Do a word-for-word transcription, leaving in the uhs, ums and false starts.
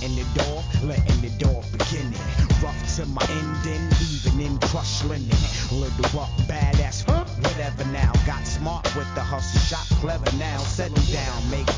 letting it off, letting it off beginning. Rough to my ending, even in crushed linen. Little up, badass, huh? Whatever now. Got smart with the hustle, shot clever now. Settle down, make